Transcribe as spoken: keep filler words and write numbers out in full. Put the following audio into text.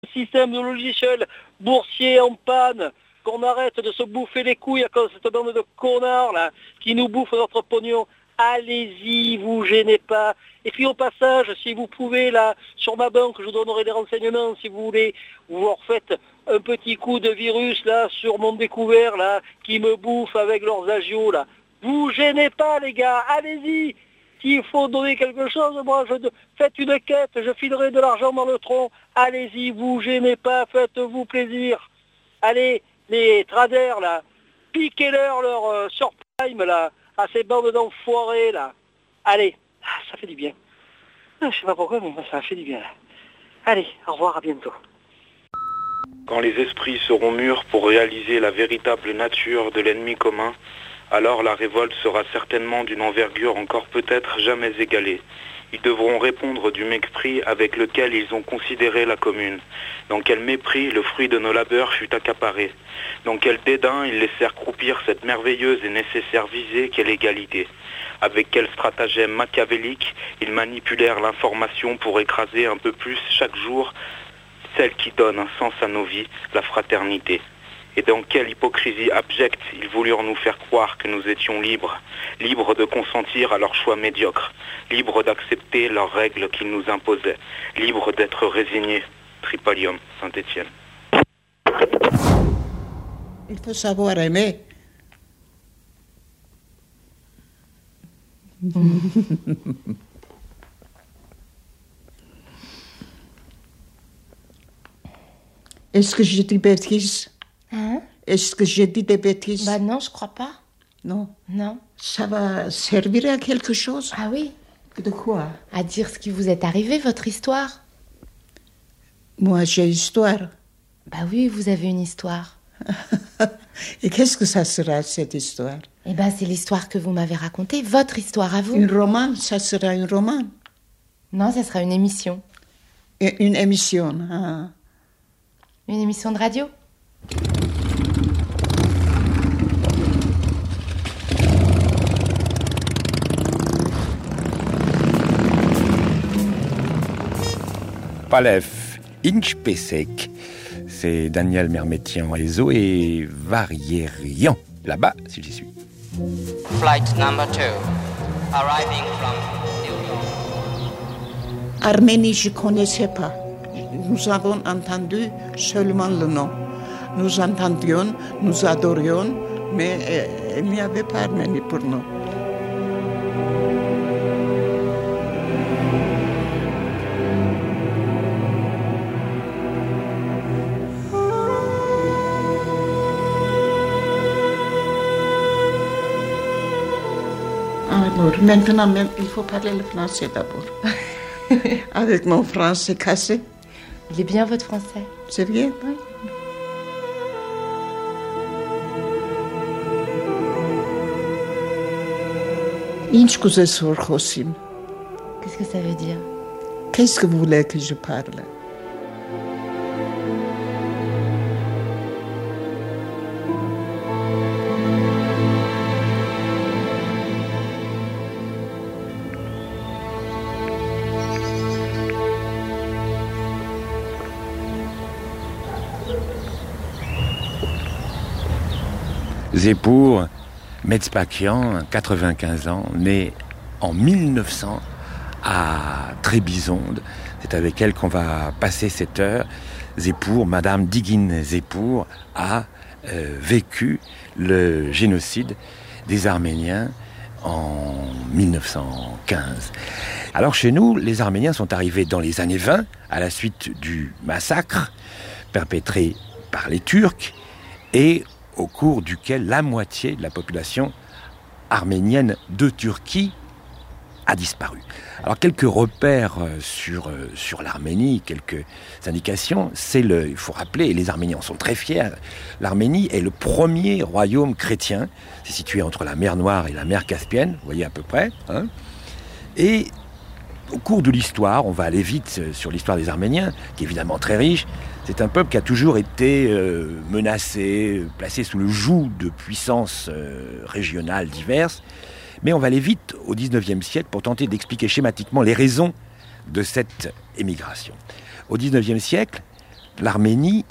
Système de logiciel boursier en panne, qu'on arrête de se bouffer les couilles à cause de cette bande de connards là, qui nous bouffent notre pognon. Allez-y, vous gênez pas. Et puis au passage, si vous pouvez là, sur ma banque, je vous donnerai des renseignements si vous voulez, vous refaites un petit coup de virus là sur mon découvert là, qui me bouffe avec leurs agios là. Vous gênez pas les gars, allez-y. S'il faut donner quelque chose, moi, je faites une quête, je filerai de l'argent dans le tronc. Allez-y, vous gênez pas, faites-vous plaisir. Allez, les traders, là, piquez-leur leur euh, surprime, là, à ces bandes d'enfoirés, là. Allez, ah, ça fait du bien. Je sais pas pourquoi, mais ça fait du bien, là. Allez, au revoir, à bientôt. Quand les esprits seront mûrs pour réaliser la véritable nature de l'ennemi commun, alors la révolte sera certainement d'une envergure encore peut-être jamais égalée. Ils devront répondre du mépris avec lequel ils ont considéré la commune. Dans quel mépris le fruit de nos labeurs fut accaparé. Dans quel dédain ils laissèrent croupir cette merveilleuse et nécessaire visée qu'est l'égalité. Avec quel stratagème machiavélique ils manipulèrent l'information pour écraser un peu plus chaque jour celle qui donne un sens à nos vies, la fraternité. Et dans quelle hypocrisie abjecte ils voulurent nous faire croire que nous étions libres, libres de consentir à leurs choix médiocres, libres d'accepter leurs règles qu'ils nous imposaient, libres d'être résignés. Tripalium, Saint-Étienne. Il faut savoir aimer. Est-ce que j'ai dit bêtises? Hein? Est-ce que j'ai dit des bêtises? Bah non, je crois pas. Non. Non. Ça va servir à quelque chose? Ah oui. De quoi? À dire ce qui vous est arrivé, votre histoire. Moi, j'ai histoire. Bah oui, vous avez une histoire. Et qu'est-ce que ça sera, cette histoire? Eh ben, c'est l'histoire que vous m'avez racontée, votre histoire à vous. Une roman, ça sera un roman? Non, ça sera une émission. Et une émission, ah. Une émission de radio. Palef, Inch Pesek. C'est Daniel Mermétian et Zoé Varierian. Là-bas, si j'y suis. Flight number two, arriving from New York. Arménie, je ne connaissais pas. Nous avons entendu seulement le nom. Nous entendions, nous adorions, mais euh, il n'y avait pas Arménie pour nous. Alors, maintenant, même, il faut parler le français d'abord. Avec mon français cassé. Il est bien, votre français? C'est bien? Oui. Inch kuze sorchosim. Qu'est-ce que ça veut dire? Qu'est-ce que vous voulez que je parle? Zépour Metzpakian, quatre-vingt-quinze ans, né en mille neuf cents à Trébizonde. C'est avec elle qu'on va passer cette heure. Zépour, Madame Digin Zépour, a euh, vécu le génocide des Arméniens en mille neuf cent quinze. Alors chez nous, les Arméniens sont arrivés dans les années vingt, à la suite du massacre perpétré par les Turcs, et au cours duquel la moitié de la population arménienne de Turquie a disparu. Alors quelques repères sur, sur l'Arménie, quelques indications, c'est le, il faut rappeler, et les Arméniens en sont très fiers, l'Arménie est le premier royaume chrétien, c'est situé entre la mer Noire et la mer Caspienne, vous voyez à peu près, hein, et au cours de l'histoire, on va aller vite sur l'histoire des Arméniens, qui est évidemment très riche. C'est un peuple qui a toujours été euh, menacé, placé sous le joug de puissances euh, régionales diverses. Mais on va aller vite au dix-neuvième siècle pour tenter d'expliquer schématiquement les raisons de cette émigration. Au dix-neuvième siècle, l'Arménie